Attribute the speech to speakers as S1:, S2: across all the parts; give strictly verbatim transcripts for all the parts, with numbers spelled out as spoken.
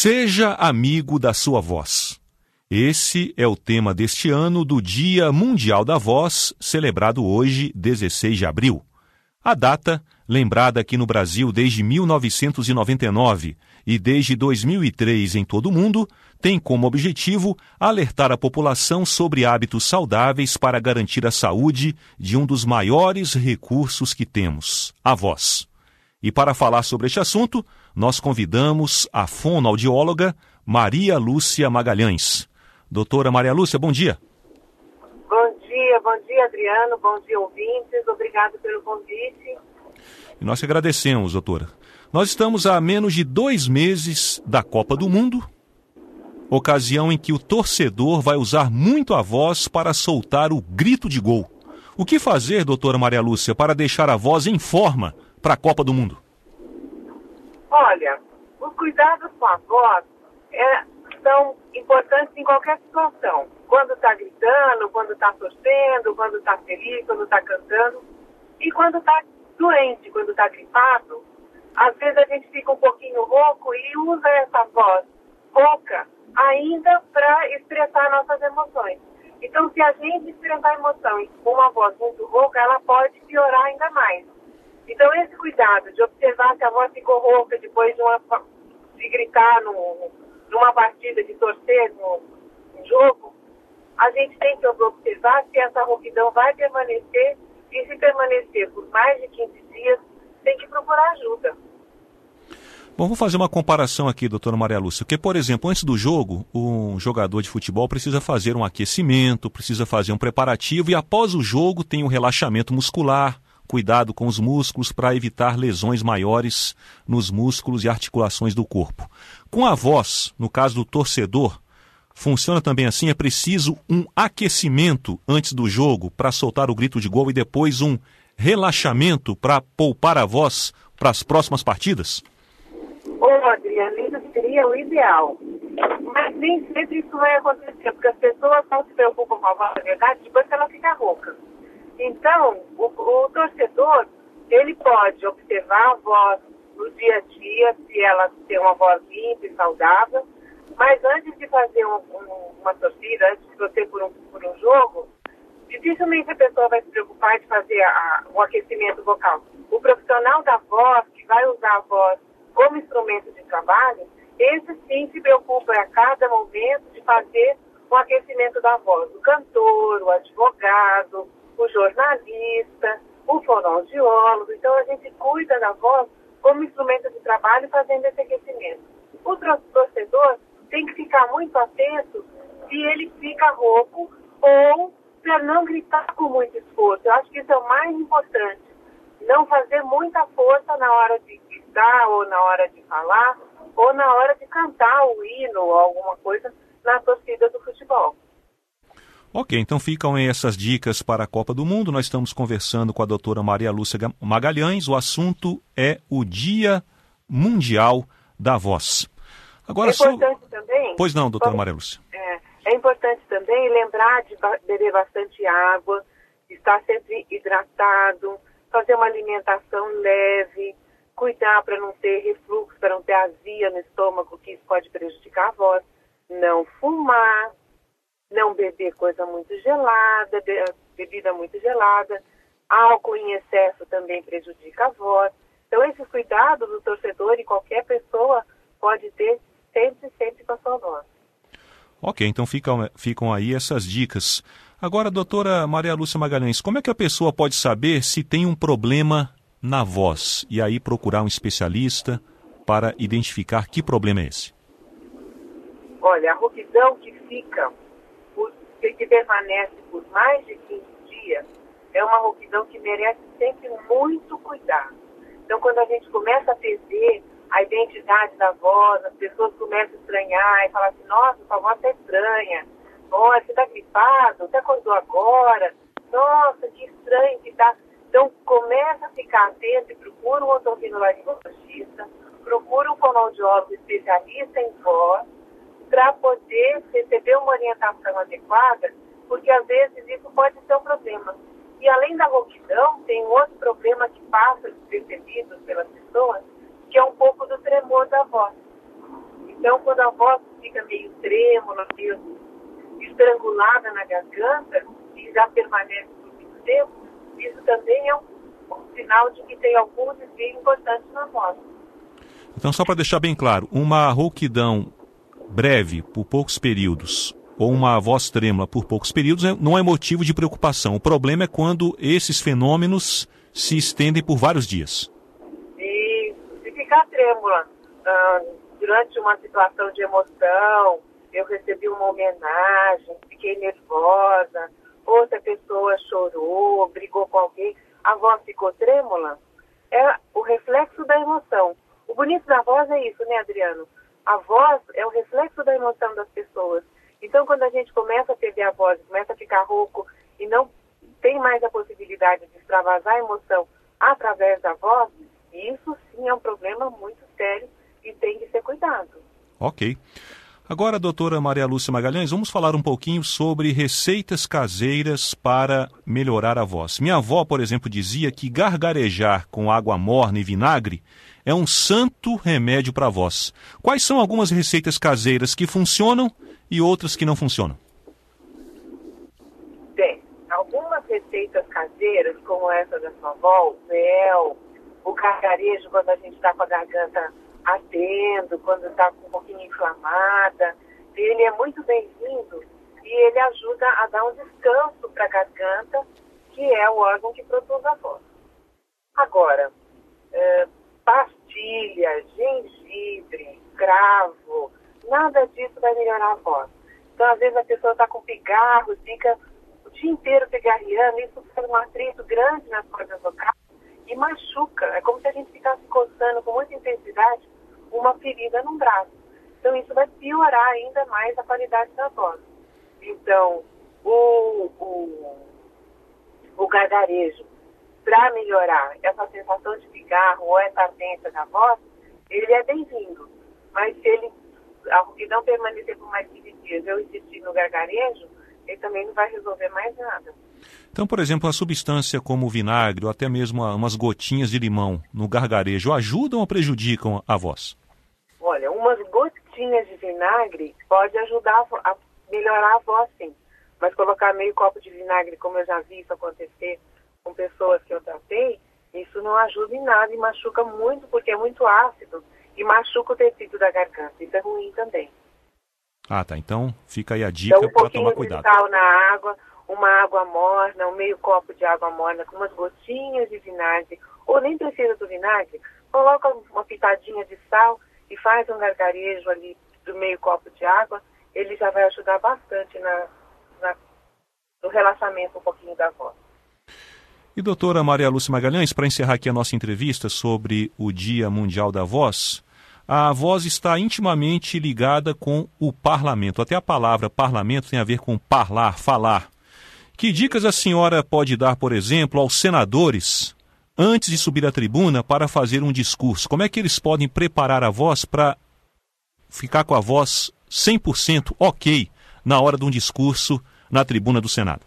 S1: Seja amigo da sua voz. Esse é o tema deste ano do Dia Mundial da Voz, celebrado hoje, dezesseis de abril. A data, lembrada aqui no Brasil desde mil novecentos e noventa e nove e desde dois mil e três em todo o mundo, tem como objetivo alertar a população sobre hábitos saudáveis para garantir a saúde de um dos maiores recursos que temos, a voz. E para falar sobre este assunto, nós convidamos a fonoaudióloga Maria Lúcia Magalhães. Doutora Maria Lúcia, bom dia.
S2: Bom dia, bom dia Adriano, bom dia ouvintes, obrigado pelo convite.
S1: E nós que agradecemos, doutora. Nós estamos a menos de dois meses da Copa do Mundo, ocasião em que o torcedor vai usar muito a voz para soltar o grito de gol. O que fazer, doutora Maria Lúcia, para deixar a voz em forma para a Copa do Mundo?
S2: Olha, os cuidados com a voz é, são importantes em qualquer situação. Quando está gritando, quando está torcendo, quando está feliz, quando está cantando. E quando está doente, quando está gripado, às vezes a gente fica um pouquinho rouco e usa essa voz rouca ainda para expressar nossas emoções. Então, se a gente expressar emoção com uma voz muito rouca, ela pode piorar ainda mais. Então, esse cuidado de observar se a voz ficou rouca depois de, uma, de gritar no, numa partida, de torcer no, no jogo, a gente tem que observar se essa rouquidão vai permanecer, e se permanecer por mais de quinze dias, tem que procurar ajuda.
S1: Bom, vou fazer uma comparação aqui, doutora Maria Lúcia, porque, por exemplo, antes do jogo, um jogador de futebol precisa fazer um aquecimento, precisa fazer um preparativo, e após o jogo tem um relaxamento muscular, cuidado com os músculos para evitar lesões maiores nos músculos e articulações do corpo. Com a voz, no caso do torcedor, funciona também assim? É preciso um aquecimento antes do jogo para soltar o grito de gol e depois um relaxamento para poupar a voz para as próximas partidas?
S2: Ô, Adriano, isso seria o ideal. Mas nem sempre isso vai acontecer, porque as pessoas não se preocupam com a voz, na verdade, depois que ela fica rouca. Então, o, o torcedor, ele pode observar a voz no dia a dia, se ela tem uma voz limpa e saudável, mas antes de fazer um, um, uma torcida, antes de torcer por um, por um jogo, dificilmente a pessoa vai se preocupar de fazer a, o aquecimento vocal. O profissional da voz, que vai usar a voz como instrumento de trabalho, esse sim se preocupa a cada momento de fazer o aquecimento da voz. O cantor, o advogado, o jornalista, o fonoaudiólogo. Então a gente cuida da voz como instrumento de trabalho fazendo esse aquecimento. O torcedor tem que ficar muito atento se ele fica rouco ou para não gritar com muito esforço. Eu acho que isso é o mais importante. Não fazer muita força na hora de gritar ou na hora de falar ou na hora de cantar o hino ou alguma coisa na torcida do futebol.
S1: Ok, então ficam aí essas dicas para a Copa do Mundo. Nós estamos conversando com a doutora Maria Lúcia Magalhães. O assunto é o Dia Mundial da Voz. Agora,
S2: é importante só... também...
S1: Pois não, doutora Maria Lúcia.
S2: É, é importante também lembrar de beber bastante água, estar sempre hidratado, fazer uma alimentação leve, cuidar para não ter refluxo, para não ter azia no estômago, que isso pode prejudicar a voz, não fumar, não beber coisa muito gelada, bebida muito gelada, álcool em excesso também prejudica a voz. Então, esses cuidados do torcedor e qualquer pessoa pode ter sempre, sempre com a sua voz.
S1: Ok, então ficam, ficam aí essas dicas. Agora, doutora Maria Lúcia Magalhães, como é que a pessoa pode saber se tem um problema na voz e aí procurar um especialista para identificar que problema é esse?
S2: Olha, a rouquidão que fica, por, que permanece por mais de quinze dias, é uma rouquidão que merece sempre muito cuidado. Então, quando a gente começa a perder a identidade da voz, as pessoas começam a estranhar e falar assim, nossa, sua voz está estranha, nossa, você está gripado, você acordou agora, nossa, que estranho que está. Então, começa a ficar atento e procura um otorrinolaringologista, procura um fonoaudiólogo especialista em voz, para poder receber uma orientação adequada, porque às vezes isso pode ser um problema. E além da rouquidão, tem um outro problema que passa despercebido pelas pessoas, que é um pouco do tremor da voz. Então, quando a voz fica meio trêmula, meio estrangulada na garganta e já permanece por muito tempo, isso também é um, um sinal de que tem algum desvio importante na voz.
S1: Então, só para deixar bem claro, uma rouquidão breve, por poucos períodos, ou uma voz trêmula por poucos períodos, não é motivo de preocupação. O problema é quando esses fenômenos se estendem por vários dias.
S2: E se ficar trêmula ah, durante uma situação de emoção, eu recebi uma homenagem, fiquei nervosa, outra pessoa chorou, brigou com alguém, a voz ficou trêmula, é o reflexo da emoção. O bonito da voz é isso, né, Adriano? A voz é o reflexo da emoção das pessoas. Então, quando a gente começa a perder a voz, começa a ficar rouco e não tem mais a possibilidade de extravasar a emoção através da voz, isso sim é um problema muito sério e tem que ser cuidado.
S1: Ok. Agora, doutora Maria Lúcia Magalhães, vamos falar um pouquinho sobre receitas caseiras para melhorar a voz. Minha avó, por exemplo, dizia que gargarejar com água morna e vinagre é um santo remédio para a voz. Quais são algumas receitas caseiras que funcionam e outras que não funcionam?
S2: Bem, algumas receitas caseiras, como essa da sua avó, o mel, o gargarejo quando a gente está com a garganta ardendo, quando está um pouquinho inflamada, ele é muito bem-vindo e ele ajuda a dar um descanso para a garganta, que é o órgão que produz a voz. Agora, é, pastilha, gengibre, cravo, nada disso vai melhorar a voz. Então, às vezes a pessoa está com pigarro, fica o dia inteiro pigarreando, isso faz um atrito grande nas cordas vocais e machuca. É como se a gente ficasse coçando com muita intensidade uma ferida num braço. Então, isso vai piorar ainda mais a qualidade da voz. Então, o, o, o gargarejo, para melhorar essa sensação de pigarro ou essa ardência da voz, ele é bem-vindo. Mas se ele e não permanecer por mais quinze dias, eu insistir no gargarejo, ele também não vai resolver mais nada.
S1: Então, por exemplo, a substância como o vinagre ou até mesmo umas gotinhas de limão no gargarejo ajudam ou prejudicam a voz?
S2: Olha, umas gotinhas de vinagre pode ajudar a melhorar a voz, sim. Mas colocar meio copo de vinagre, como eu já vi isso acontecer com pessoas que eu tratei, isso não ajuda em nada e machuca muito, porque é muito ácido e machuca o tecido da garganta. Isso é ruim também.
S1: Ah, tá. Então, fica aí a dica
S2: então, um
S1: para tomar cuidado.
S2: Um pouquinho de sal na água, uma água morna, um meio copo de água morna com umas gotinhas de vinagre, ou nem precisa do vinagre, coloca uma pitadinha de sal e faz um gargarejo ali do meio copo de água, ele já vai ajudar bastante na, na, no relaxamento um pouquinho da voz.
S1: E doutora Maria Lúcia Magalhães, para encerrar aqui a nossa entrevista sobre o Dia Mundial da Voz, a voz está intimamente ligada com o parlamento. Até a palavra parlamento tem a ver com parlar, falar. Que dicas a senhora pode dar, por exemplo, aos senadores antes de subir à tribuna para fazer um discurso? Como é que eles podem preparar a voz para ficar com a voz cem por cento ok na hora de um discurso na tribuna do Senado?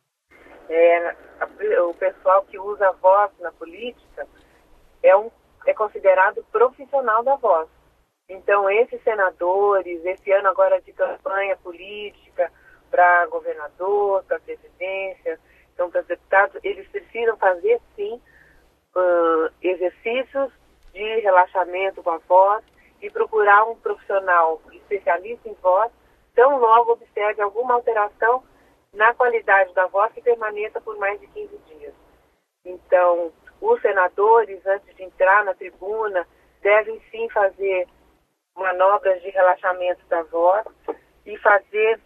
S2: É, o pessoal que usa a voz na política é, um, é considerado profissional da voz. Então, esses senadores, esse ano agora de campanha política para governador, para presidência, então para deputados, eles precisam fazer, sim, uh, exercícios de relaxamento com a voz e procurar um profissional especialista em voz, tão logo observe alguma alteração na qualidade da voz que permaneça por mais de quinze dias. Então, os senadores, antes de entrar na tribuna, devem sim fazer manobras de relaxamento da voz e fazer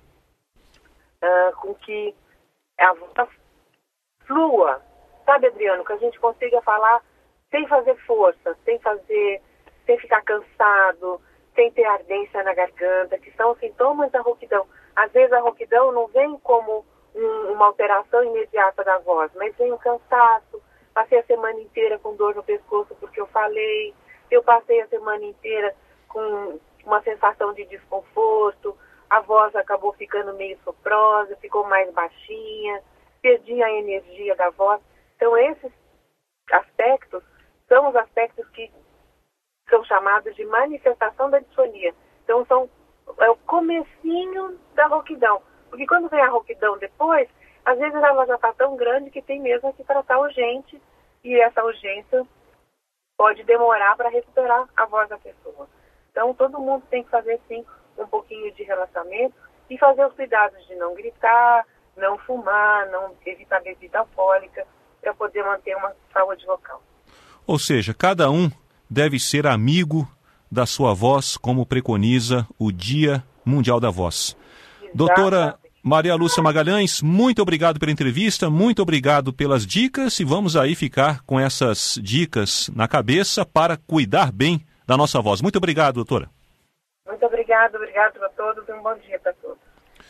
S2: uh, com que a voz flua. Sabe, Adriano, que a gente consiga falar sem fazer força, sem fazer, sem ficar cansado, sem ter ardência na garganta, que são sintomas da rouquidão. Às vezes a rouquidão não vem como um, uma alteração imediata da voz, mas vem um cansaço. Passei a semana inteira com dor no pescoço porque eu falei, eu passei a semana inteira com uma sensação de desconforto, a voz acabou ficando meio soprosa, ficou mais baixinha, perdi a energia da voz. Então esses aspectos são os aspectos que são chamados de manifestação da disfonia, Então são, é o comecinho da rouquidão. Porque quando vem a rouquidão depois, às vezes ela já está tão grande que tem mesmo que tratar urgente, e essa urgência pode demorar para recuperar a voz da pessoa. Então todo mundo tem que fazer sim um pouquinho de relaxamento e fazer os cuidados de não gritar, não fumar, não evitar bebida alcoólica, para poder manter uma saúde vocal.
S1: Ou seja, cada um deve ser amigo da sua voz, como preconiza o Dia Mundial da Voz.
S2: Exatamente.
S1: Doutora Maria Lúcia Magalhães, muito obrigado pela entrevista, muito obrigado pelas dicas, e vamos aí ficar com essas dicas na cabeça para cuidar bem da nossa voz. Muito obrigado, doutora.
S2: Muito obrigado, obrigado a todos e um bom dia para todos.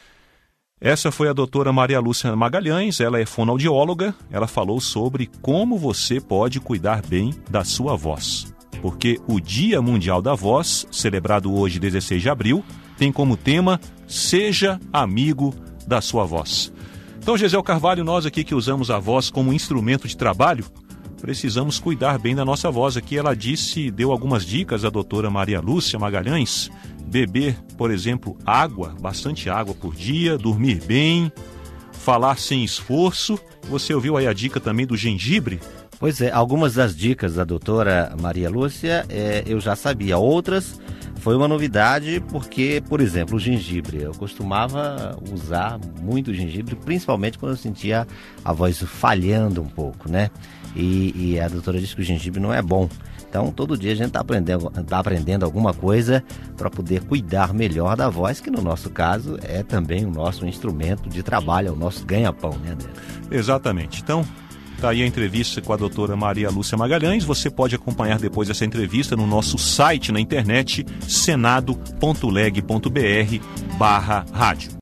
S1: Essa foi a doutora Maria Lúcia Magalhães, ela é fonoaudióloga, ela falou sobre como você pode cuidar bem da sua voz. Porque o Dia Mundial da Voz, celebrado hoje, dezesseis de abril, tem como tema Seja Amigo da Sua Voz. Então, Gisele Carvalho, nós aqui que usamos a voz como instrumento de trabalho, precisamos cuidar bem da nossa voz. Aqui ela disse, deu algumas dicas, a doutora Maria Lúcia Magalhães, beber, por exemplo, água, bastante água por dia, dormir bem, falar sem esforço. Você ouviu aí a dica também do gengibre?
S3: Pois é, algumas das dicas da doutora Maria Lúcia é, eu já sabia, outras foi uma novidade porque, por exemplo, o gengibre, eu costumava usar muito o gengibre, principalmente quando eu sentia a voz falhando um pouco, né? E, e a doutora disse que o gengibre não é bom. Então, todo dia a gente está aprendendo, tá aprendendo alguma coisa para poder cuidar melhor da voz, que no nosso caso é também o nosso instrumento de trabalho, é o nosso ganha-pão, né, André?
S1: Exatamente. Então, está aí a entrevista com a doutora Maria Lúcia Magalhães. Você pode acompanhar depois essa entrevista no nosso site na internet, senado ponto leg ponto br barra rádio.